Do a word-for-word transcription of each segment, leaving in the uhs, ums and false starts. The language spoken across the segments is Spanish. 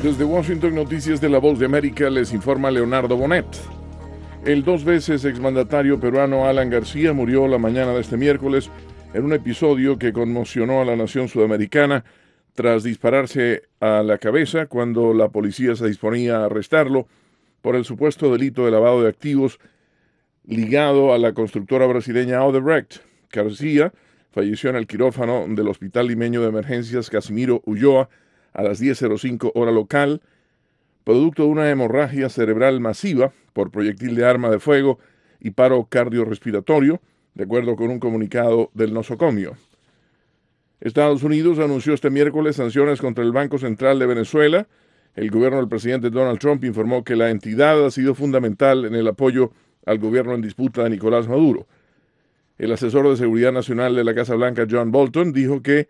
Desde Washington, Noticias de la Voz de América, les informa Leonardo Bonet. El dos veces exmandatario peruano Alan García murió la mañana de este miércoles en un episodio que conmocionó a la nación sudamericana tras dispararse a la cabeza cuando la policía se disponía a arrestarlo por el supuesto delito de lavado de activos ligado a la constructora brasileña Odebrecht. García falleció en el quirófano del Hospital Limeño de Emergencias Casimiro Ulloa a las diez cero cinco hora local, producto de una hemorragia cerebral masiva por proyectil de arma de fuego y paro cardiorrespiratorio, de acuerdo con un comunicado del nosocomio. Estados Unidos anunció este miércoles sanciones contra el Banco Central de Venezuela. El gobierno del presidente Donald Trump informó que la entidad ha sido fundamental en el apoyo al gobierno en disputa de Nicolás Maduro. El asesor de Seguridad Nacional de la Casa Blanca, John Bolton, dijo que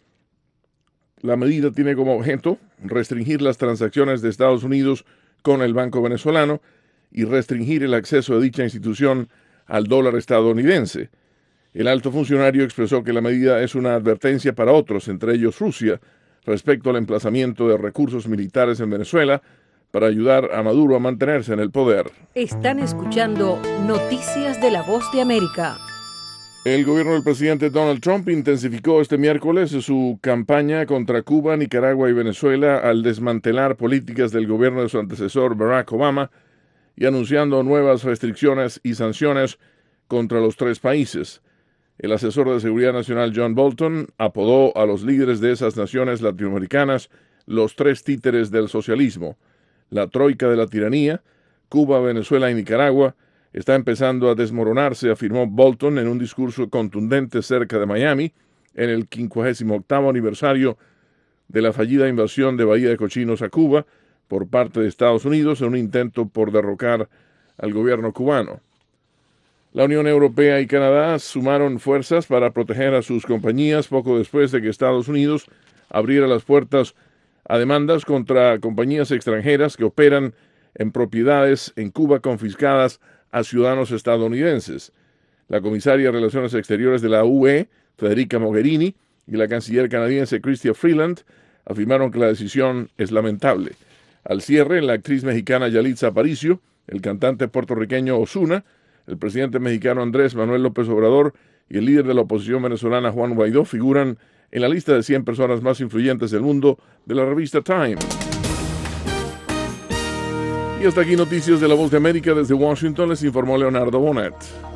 la medida tiene como objeto restringir las transacciones de Estados Unidos con el Banco Venezolano y restringir el acceso de dicha institución al dólar estadounidense. El alto funcionario expresó que la medida es una advertencia para otros, entre ellos Rusia, respecto al emplazamiento de recursos militares en Venezuela para ayudar a Maduro a mantenerse en el poder. Están escuchando Noticias de la Voz de América. El gobierno del presidente Donald Trump intensificó este miércoles su campaña contra Cuba, Nicaragua y Venezuela al desmantelar políticas del gobierno de su antecesor Barack Obama y anunciando nuevas restricciones y sanciones contra los tres países. El asesor de Seguridad Nacional John Bolton apodó a los líderes de esas naciones latinoamericanas los tres títeres del socialismo. La troika de la tiranía, Cuba, Venezuela y Nicaragua, está empezando a desmoronarse, afirmó Bolton en un discurso contundente cerca de Miami en el quincuagésimo octavo aniversario de la fallida invasión de Bahía de Cochinos a Cuba por parte de Estados Unidos en un intento por derrocar al gobierno cubano. La Unión Europea y Canadá sumaron fuerzas para proteger a sus compañías poco después de que Estados Unidos abriera las puertas a demandas contra compañías extranjeras que operan en propiedades en Cuba confiscadas a ciudadanos estadounidenses. La comisaria de Relaciones Exteriores de la U E, Federica Mogherini, y la canciller canadiense Chrystia Freeland afirmaron que la decisión es lamentable. Al cierre, la actriz mexicana Yalitza Aparicio, el cantante puertorriqueño Ozuna, el presidente mexicano Andrés Manuel López Obrador y el líder de la oposición venezolana Juan Guaidó figuran en la lista de cien personas más influyentes del mundo de la revista Time. Y hasta aquí Noticias de la Voz de América. Desde Washington les informó Leonardo Bonet.